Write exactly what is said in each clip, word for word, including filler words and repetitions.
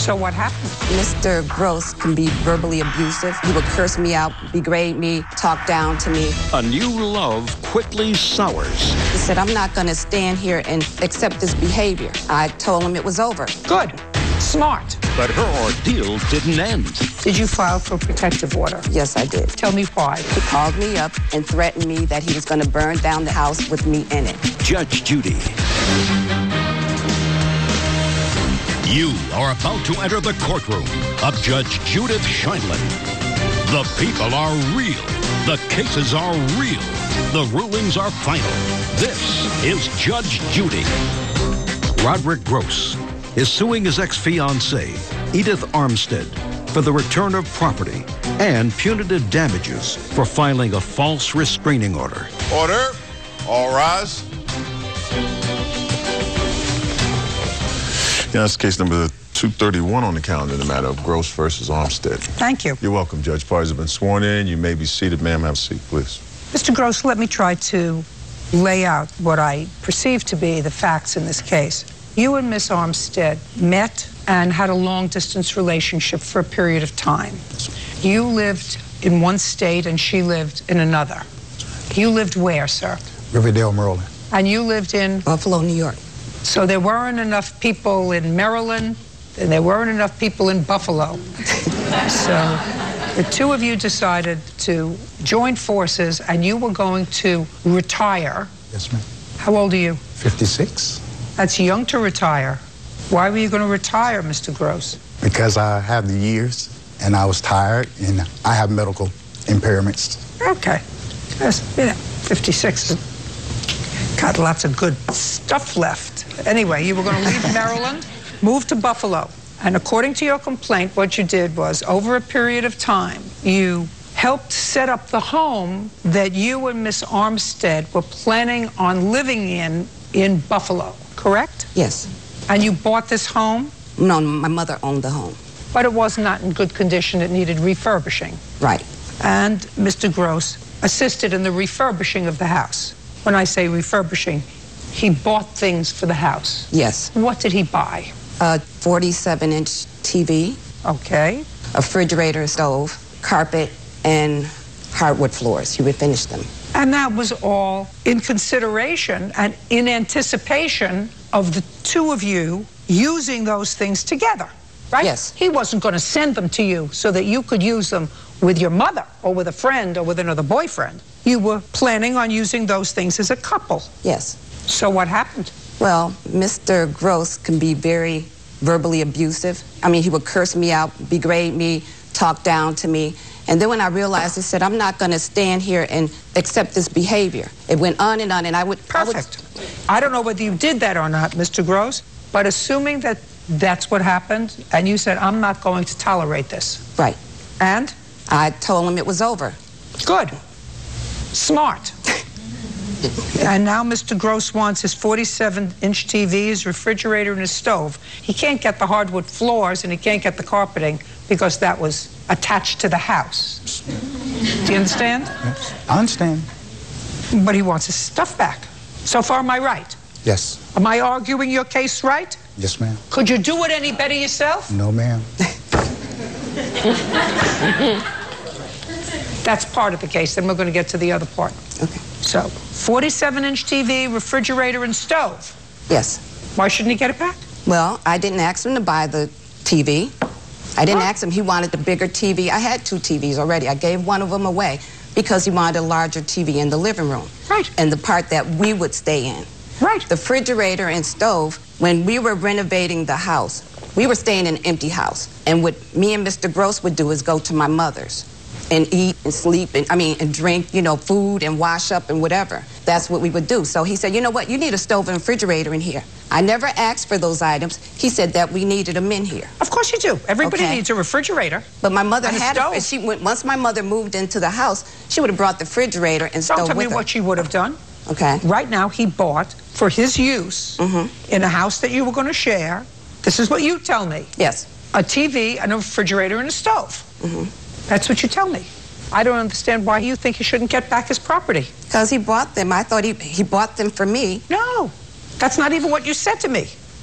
So what happened? Mister Gross can be verbally abusive. He would curse me out, degrade me, talk down to me. A new love quickly sours. He said, I'm not going to stand here and accept this behavior. I told him it was over. Good. Smart. But her ordeal didn't end. Did you file for protective order? Yes, I did. Tell me why. He called me up and threatened me that he was going to burn down the house with me in it. Judge Judy. You are about to enter the courtroom of Judge Judith Sheindlin. The people are real. The cases are real. The rulings are final. This is Judge Judy. Roderick Gross is suing his ex-fiancée, Edith Armstead, for the return of property and punitive damages for filing a false restraining order. Order. All rise. Yeah, that's case number two thirty-one on the calendar in the matter of Gross versus Armstead. Thank you. You're welcome, Judge. Parties have been sworn in. You may be seated. Ma'am, have a seat, please. Mister Gross, let me try to lay out what I perceive to be the facts in this case. You and Miss Armstead met and had a long-distance relationship for a period of time. You lived in one state and she lived in another. You lived where, sir? Riverdale, Maryland. And you lived in? Buffalo, New York. So there weren't enough people in Maryland, and there weren't enough people in Buffalo. So the two of you decided to join forces, and you were going to retire. Yes, ma'am. How old are you? fifty-six. That's young to retire. Why were you going to retire, Mister Gross? Because I have the years, and I was tired, and I have medical impairments. Okay. That's, you know, fifty-six has got lots of good stuff left. Anyway, you were going to leave Maryland, move to Buffalo. And according to your complaint, what you did was, over a period of time, you helped set up the home that you and Miss Armstead were planning on living in in Buffalo, correct? Yes. And you bought this home? No, my mother owned the home. But it was not in good condition. It needed refurbishing. Right. And Mister Gross assisted in the refurbishing of the house. When I say refurbishing, he bought things for the house. Yes. What did he buy? A forty-seven inch T V. Okay. A refrigerator, stove, carpet, and hardwood floors. He would finish them. And that was all in consideration and in anticipation of the two of you using those things together, right? Yes. He wasn't going to send them to you so that you could use them with your mother or with a friend or with another boyfriend. You were planning on using those things as a couple. Yes. So what happened? Well, Mister Gross can be very verbally abusive. I mean, he would curse me out, degrade me, talk down to me. And then when I realized, I said, I'm not going to stand here and accept this behavior. It went on and on, and I would... Perfect. I, would... I don't know whether you did that or not, Mister Gross, but assuming that that's what happened, and you said, I'm not going to tolerate this. Right. And? I told him it was over. Good. Smart. And now Mister Gross wants his forty-seven inch T V, his refrigerator, and his stove. He can't get the hardwood floors, and he can't get the carpeting because that was attached to the house. Do you understand? Yes, I understand. But he wants his stuff back. So far, am I right? Yes. Am I arguing your case right? Yes, ma'am. Could you do it any better yourself? No, ma'am. That's part of the case. Then we're going to get to the other part. Okay. So, forty-seven inch T V, refrigerator, and stove. Yes. Why shouldn't he get it back? Well, I didn't ask him to buy the T V. I didn't Huh? ask him. He wanted the bigger T V. I had two T Vs already. I gave one of them away because he wanted a larger T V in the living room. Right. And the part that we would stay in. Right. The refrigerator and stove, when we were renovating the house, we were staying in an empty house. And what me and Mister Gross would do is go to my mother's and eat and sleep and, I mean, and drink, you know, food and wash up and whatever. That's what we would do. So he said, you know what, you need a stove and refrigerator in here. I never asked for those items. He said that we needed them in here. Of course you do. Everybody Okay. needs a refrigerator. But my mother And a had stove. it. And she went, once my mother moved into the house, she would have brought the refrigerator and Don't stove tell me with her. what she would have done. Okay. Right now, he bought, for his use, Mhm. in a house that you were going to share, this is what you tell me, Yes. a T V, and a refrigerator, and a stove. Mm-hmm. That's what you tell me. I don't understand why you think he shouldn't get back his property. Because he bought them. I thought he, he bought them for me. No, that's not even what you said to me.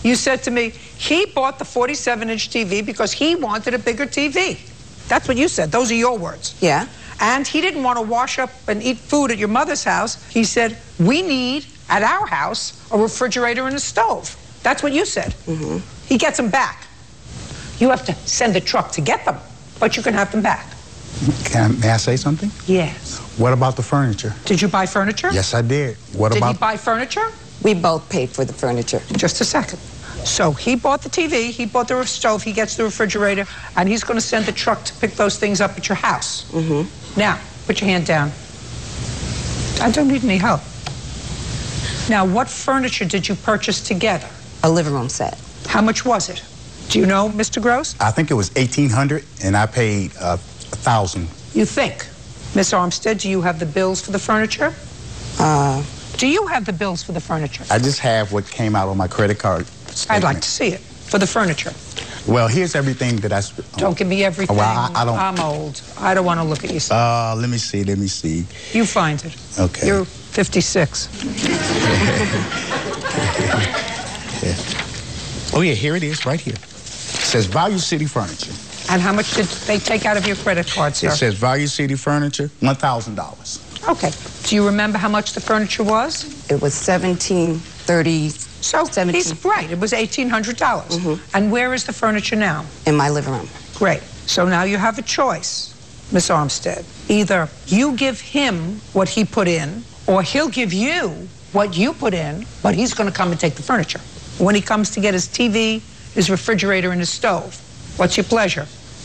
You said to me, he bought the forty-seven inch T V because he wanted a bigger T V. That's what you said. Those are your words. Yeah. And he didn't want to wash up and eat food at your mother's house. He said, we need, at our house, a refrigerator and a stove. That's what you said. Mm-hmm. He gets them back. You have to send a truck to get them, but you can have them back. Can, may I say something? Yes. What about the furniture? Did you buy furniture? Yes, I did. What Did about... he buy furniture? We both paid for the furniture. Just a second. So he bought the T V, he bought the stove, he gets the refrigerator, and he's going to send the truck to pick those things up at your house. Mm-hmm. Now, put your hand down. I don't need any help. Now, what furniture did you purchase together? A living room set. How much was it? Do you know, Mister Gross? I think it was eighteen hundred dollars, and I paid uh, one thousand dollars. You think. Miss Armstead, do you have the bills for the furniture? Uh, Do you have the bills for the furniture? I just have what came out on my credit card statement. I'd like to see it, for the furniture. Well, here's everything that I... Um, Don't give me everything. Well, I, I don't... I'm old. I don't want to look at you. Uh, let me see, let me see. You find it. Okay. You're fifty-six. Yeah. Oh, yeah, here it is, right here. It says Value City Furniture. And how much did they take out of your credit card, sir? It says Value City Furniture, one thousand dollars. Okay. Do you remember how much the furniture was? it was seventeen thirty. So seventeen. he's right. It was eighteen hundred dollars. Mm-hmm. And where is the furniture now? In my living room. Great. So now you have a choice, Miss Armstead. Either you give him what he put in, or he'll give you what you put in, but he's going to come and take the furniture. When he comes to get his T V, his refrigerator, and his stove, what's your pleasure?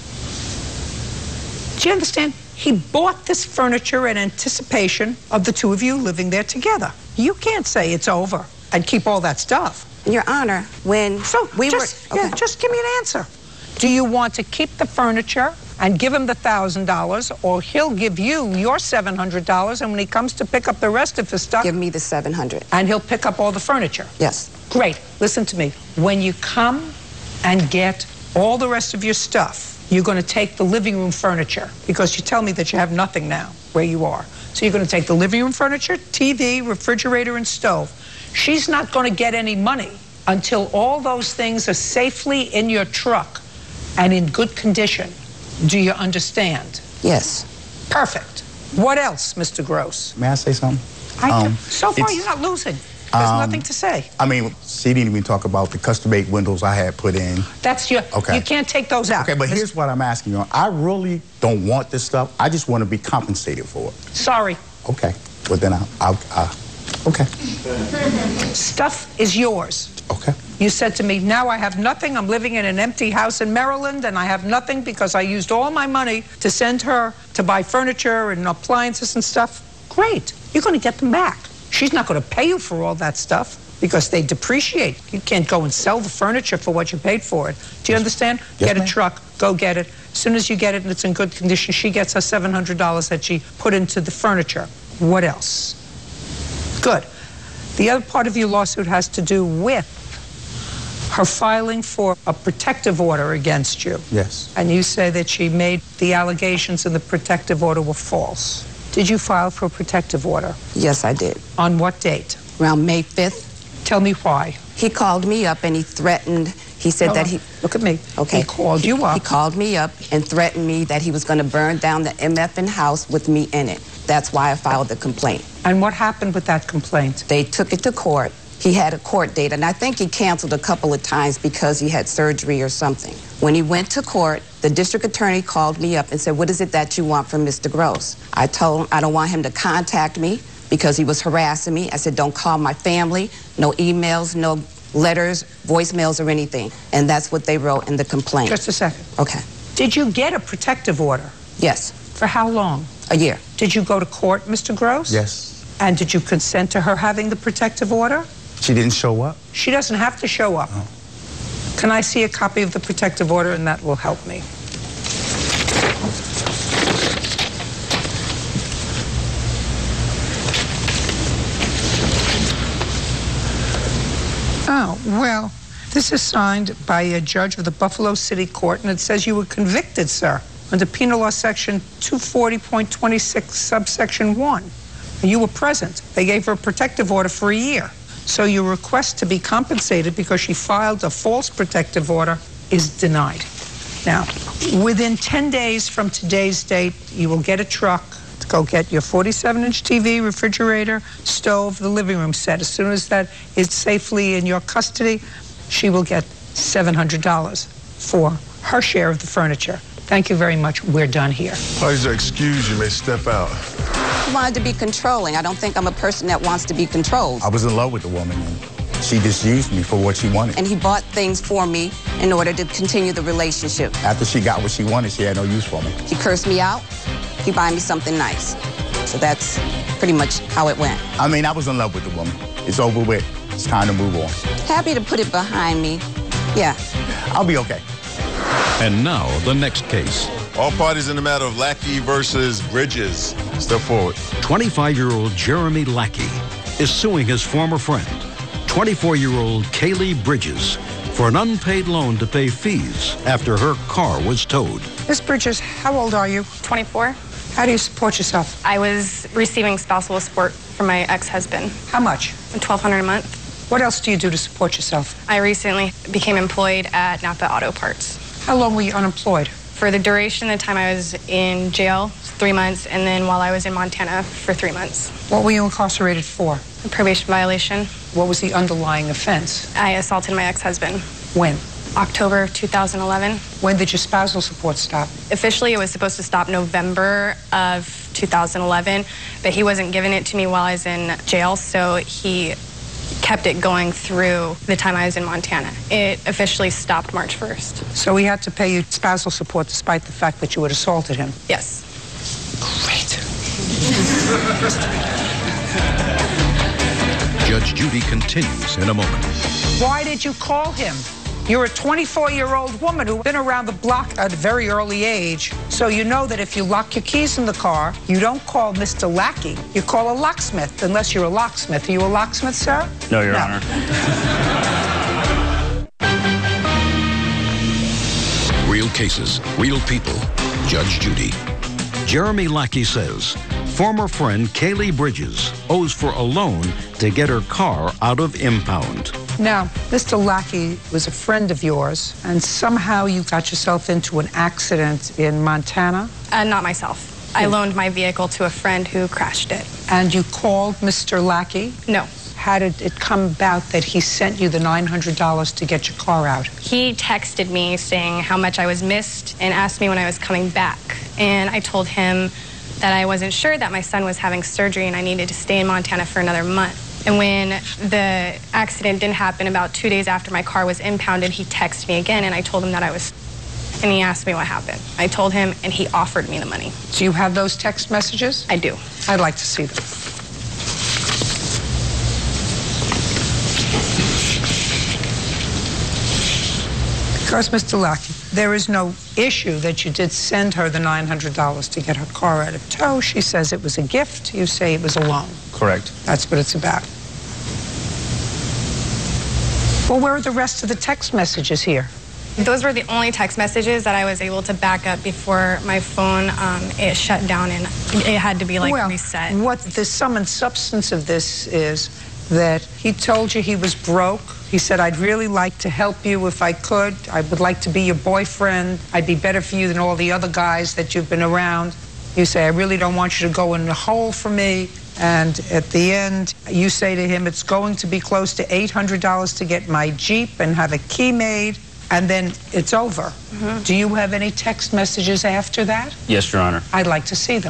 Do you understand? He bought this furniture in anticipation of the two of you living there together. You can't say it's over and keep all that stuff. Your Honor, when So we just, were... yeah, just give me an answer. Do you want to keep the furniture and give him the one thousand dollars, or he'll give you your seven hundred dollars, and when he comes to pick up the rest of his stuff... Give me the seven hundred dollars. And he'll pick up all the furniture? Yes. Great. Listen to me. When you come and get all the rest of your stuff, you're going to take the living room furniture, because you tell me that you have nothing now where you are. So you're going to take the living room furniture, T V, refrigerator, and stove. She's not going to get any money until all those things are safely in your truck and in good condition. Do you understand? Yes. Perfect. What else, Mister Gross? May I say something? I can, Um, so far, it's- you're not losing. There's Um, nothing to say. I mean, she didn't even talk about the custom-made windows I had put in. That's your... Okay. You can't take those out. Okay, but here's what I'm asking you. I really don't want this stuff. I just want to be compensated for it. Sorry. Okay. Well, then I'll... I'll uh, okay. Stuff is yours. Okay. You said to me, now I have nothing. I'm living in an empty house in Maryland, and I have nothing because I used all my money to send her to buy furniture and appliances and stuff. Great. You're going to get them back. She's not going to pay you for all that stuff because they depreciate. You can't go and sell the furniture for what you paid for it. Do you understand? Yes, Get a ma'am. truck, go get it. As soon as you get it and it's in good condition, she gets her seven hundred dollars that she put into the furniture. What else? Good. The other part of your lawsuit has to do with her filing for a protective order against you. Yes. And you say that she made the allegations in the protective order were false. Did you file for a protective order? Yes, I did. On what date? Around May fifth, Tell me why. he called me up and he threatened, he said Hold that on. he... Look at me. Okay. He called you He up. called me up and threatened me that he was going to burn down the M F N house with me in it. That's why I filed the complaint. And what happened with that complaint? They took it to court. He had a court date, and I think he canceled a couple of times because he had surgery or something. When he went to court, the district attorney called me up and said, what is it that you want from Mister Gross? I told him I don't want him to contact me because he was harassing me. I said, don't call my family, no emails, no letters, voicemails, or anything. And that's what they wrote in the complaint. Just a second. Okay. Did you get a protective order? Yes, For how long? a year. Did you go to court, Mister Gross? Yes. And did you consent to her having the protective order? She didn't show up? She doesn't have to show up. Oh. Can I see a copy of the protective order, and that will help me? Oh, well, this is signed by a judge of the Buffalo City Court, and it says you were convicted, sir, under Penal Law Section two forty point twenty-six, subsection one. You were present. They gave her a protective order for a year. So your request to be compensated because she filed a false protective order is denied. Now, within ten days from today's date, you will get a truck to go get your forty-seven inch T V, refrigerator, stove, the living room set. As soon as that is safely in your custody, she will get seven hundred dollars for her share of the furniture. Thank you very much. We're done here. Please excuse, you may step out. I wanted to be controlling. I don't think I'm a person that wants to be controlled. I was in love with the woman, and she just used me for what she wanted. And he bought things for me in order to continue the relationship. After she got what she wanted, she had no use for me. He cursed me out. He buy me something nice. So that's pretty much how it went. I mean, I was in love with the woman. It's over with. It's time to move on. Happy to put it behind me. Yeah. I'll be okay. And now, the next case. All parties in the matter of Lackey versus Bridges. Step forward. twenty-five-year-old Jeremy Lackey is suing his former friend, twenty-four-year-old Kaylee Bridges, for an unpaid loan to pay fees after her car was towed. Miss Bridges, how old are you? twenty-four. How do you support yourself? I was receiving spousal support from my ex-husband, How much? twelve hundred dollars a month. What else do you do to support yourself? I recently became employed at Napa Auto Parts. How long were you unemployed? For the duration of the time I was in jail, three months, and then while I was in Montana for three months. What were you incarcerated for? A probation violation. What was the underlying offense? I assaulted my ex-husband. When? October two thousand eleven. When did your spousal support stop? Officially, it was supposed to stop November of two thousand eleven, but he wasn't giving it to me while I was in jail, so he kept it going through the time I was in Montana. It officially stopped March first. So he had to pay you spousal support despite the fact that you had assaulted him? Yes. Great. Judge Judy continues in a moment. Why did you call him? You're a twenty-four-year-old woman who's been around the block at a very early age, so you know that if you lock your keys in the car, you don't call Mister Lackey. You call a locksmith, unless you're a locksmith. Are you a locksmith, sir? No, Your Honor. Real cases, real people. Judge Judy. Jeremy Lackey says former friend Kaylee Bridges owes for a loan to get her car out of impound. Now, Mister Lackey was a friend of yours, and somehow you got yourself into an accident in Montana, Uh, not myself. I loaned my vehicle to a friend who crashed it. and you called Mister Lackey. No. How did it come about that he sent you the nine hundred dollars to get your car out? He texted me saying how much I was missed and asked me when I was coming back. And I told him that I wasn't sure, that my son was having surgery and I needed to stay in Montana for another month. And when the accident didn't happen, about two days after my car was impounded, he texted me again and I told him that I was, and he asked me what happened. I told him and he offered me the money. Do you have those text messages? I do. I'd like to see them. Because, Mister Lackey, there is no issue that you did send her the nine hundred dollars to get her car out of tow. She says it was a gift. You say it was a loan. Correct. That's what it's about. Well, where are the rest of the text messages here? Those were the only text messages that I was able to back up before my phone, um, it shut down and it had to be like well, reset. What the sum and substance of this is that he told you he was broke. He said, I'd really like to help you if I could. I would like to be your boyfriend. I'd be better for you than all the other guys that you've been around. You say, I really don't want you to go in the hole for me. And at the end, you say to him, it's going to be close to eight hundred dollars to get my Jeep and have a key made, and then it's over. Mm-hmm. Do you have any text messages after that? Yes, Your Honor. I'd like to see them.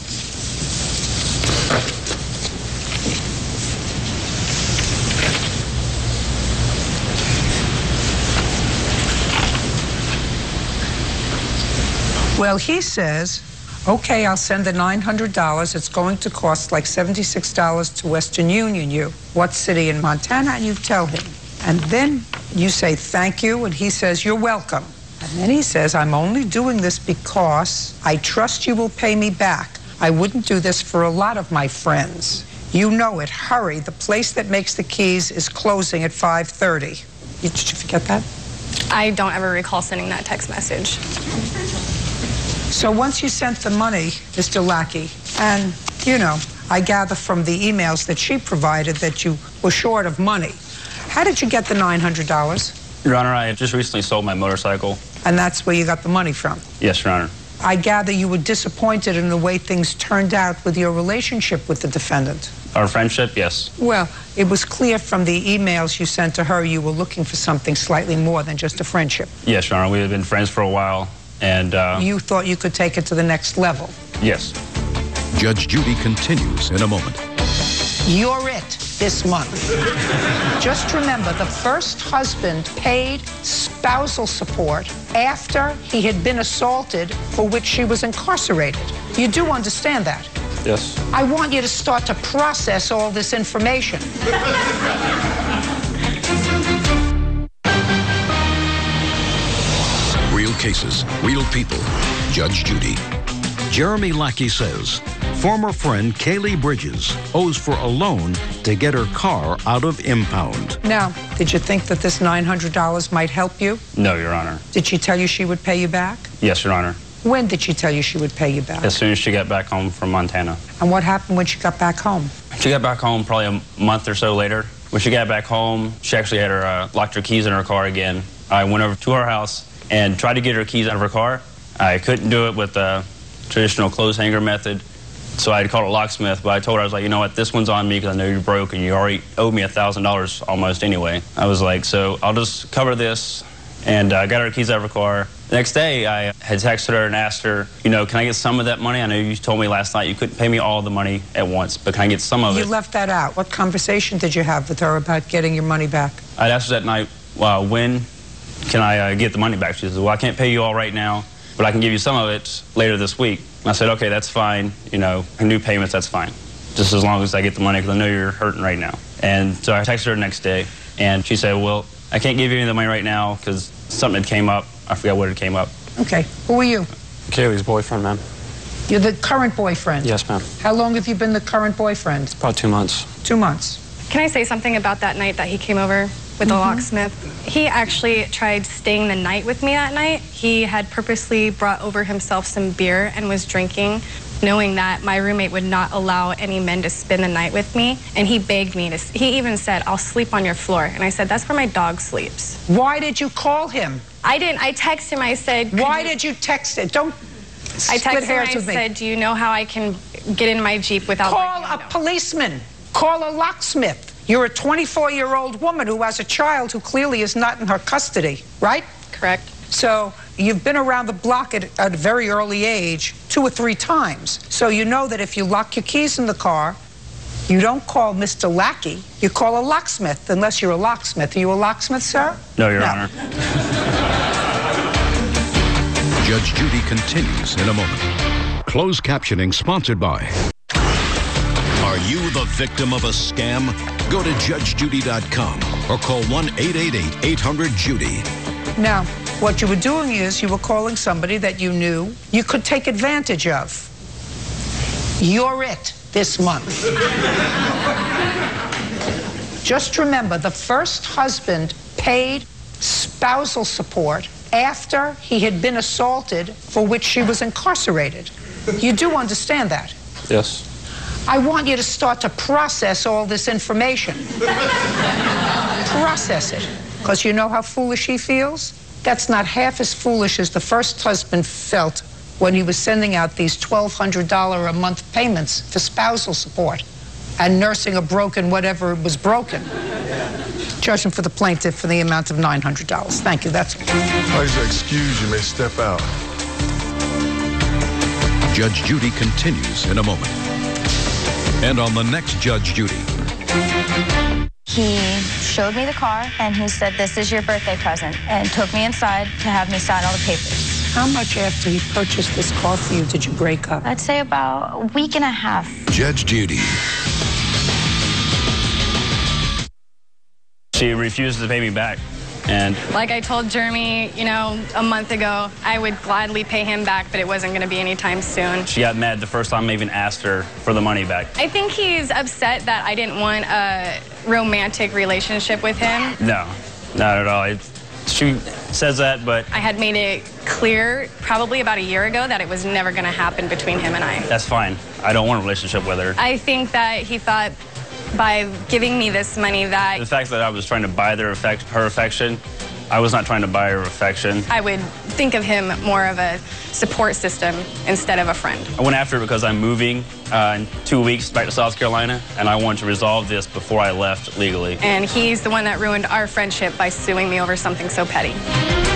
Well, he says, okay, I'll send the nine hundred dollars. It's going to cost like seventy-six dollars to Western Union you. What city in Montana? And you tell him. And then you say, thank you, and he says, you're welcome. And then he says, I'm only doing this because I trust you will pay me back. I wouldn't do this for a lot of my friends. You know it. Hurry. The place that makes the keys is closing at five thirty. Did you forget that? I don't ever recall sending that text message. So once you sent the money, Mister Lackey, and, you know, I gather from the emails that she provided that you were short of money. How did you get the nine hundred dollars? Your Honor, I just recently sold my motorcycle. And that's where you got the money from? Yes, Your Honor. I gather you were disappointed in the way things turned out with your relationship with the defendant. Our friendship, yes. Well, it was clear from the emails you sent to her you were looking for something slightly more than just a friendship. Yes, Your Honor. We had been friends for a while, and... Uh, you thought you could take it to the next level? Yes. Judge Judy continues in a moment. You're it this month. Just remember, the first husband paid spousal support after he had been assaulted, for which she was incarcerated. You do understand that? Yes. I want you to start to process all this information. Real cases, real people. Judge Judy. Jeremy Lackey says former friend Kaylee Bridges owes for a loan to get her car out of impound. Now, did you think that this nine hundred dollars might help you? No, Your Honor. Did she tell you she would pay you back? Yes, Your Honor. When did she tell you she would pay you back? As soon as she got back home from Montana. And what happened when she got back home? She got back home probably a month or so later. When she got back home, she actually had her uh, locked her keys in her car again. I went over to her house and tried to get her keys out of her car. I couldn't do it with the traditional clothes hanger method, so I had called a locksmith, but I told her, I was like, you know what, this one's on me because I know you're broke and you already owe me a thousand dollars almost anyway. I was like, so I'll just cover this, and I uh, got her keys out of her car. The next day, I had texted her and asked her, you know, can I get some of that money? I know you told me last night you couldn't pay me all the money at once, but can I get some of You it? You left that out. What conversation did you have with her about getting your money back? I asked her that night, well, when can I uh, get the money back? She said, well, I can't pay you all right now, but I can give you some of it later this week. And I said, okay, that's fine. You know, new payments, that's fine. Just as long as I get the money, because I know you're hurting right now. And so I texted her the next day, and she said, well, I can't give you any of the money right now because something had came up. I forgot what it came up. Okay. Who are you? Kaylee's boyfriend, ma'am. You're the current boyfriend? Yes, ma'am. How long have you been the current boyfriend? About two months. Two months. Can I say something about that night that he came over with the locksmith? He actually tried staying the night with me that night. He had purposely brought over himself some beer and was drinking, knowing that my roommate would not allow any men to spend the night with me. And he begged me to, he even said, I'll sleep on your floor. And I said, that's where my dog sleeps. Why did you call him? I didn't. I texted him. I said, why did you text it? Don't I split texted hairs him. I with me. said, do you know how I can get in my Jeep without Call breaking a the window? policeman. Call a locksmith. You're a twenty-four-year-old woman who has a child who clearly is not in her custody, right? Correct. So you've been around the block at, at a very early age two or three times. So you know that if you lock your keys in the car, you don't call Mister Lackey. You call a locksmith, unless you're a locksmith. Are you a locksmith, sir? No, Your No. Honor. Judge Judy continues in a moment. Closed captioning sponsored by... Are you the victim of a scam? Go to judge judy dot com or call one eight eight eight, eight hundred, Judy. Now, what you were doing is you were calling somebody that you knew you could take advantage of. You're it this month. Just remember, the first husband paid spousal support after he had been assaulted, for which she was incarcerated. You do understand that? Yes. I want you to start to process all this information. Process it. Because you know how foolish he feels? That's not half as foolish as the first husband felt when he was sending out these twelve hundred dollars a month payments for spousal support and nursing a broken whatever was broken. Judgment for the plaintiff for the amount of nine hundred dollars. Thank you. That's all. Please excuse, you may step out. Judge Judy continues in a moment. And on the next Judge Judy. He showed me the car, and he said, this is your birthday present, and took me inside to have me sign all the papers. How much after he purchased this car for you did you break up? I'd say about a week and a half. Judge Judy. She refused to pay me back. And Like I told Jeremy, you know, a month ago, I would gladly pay him back, but it wasn't going to be anytime soon. she got mad the first time I even asked her for the money back. I think he's upset that I didn't want a romantic relationship with him. No, not at all. It, she says that, but I had made it clear probably about a year ago that it was never going to happen between him and I. That's fine. I don't want a relationship with her. I think that he thought by giving me this money that... The fact that I was trying to buy their affect, her affection, I was not trying to buy her affection. I would think of him more of a support system instead of a friend. I went after it because I'm moving uh, in two weeks back to South Carolina, and I wanted to resolve this before I left legally. And he's the one that ruined our friendship by suing me over something so petty.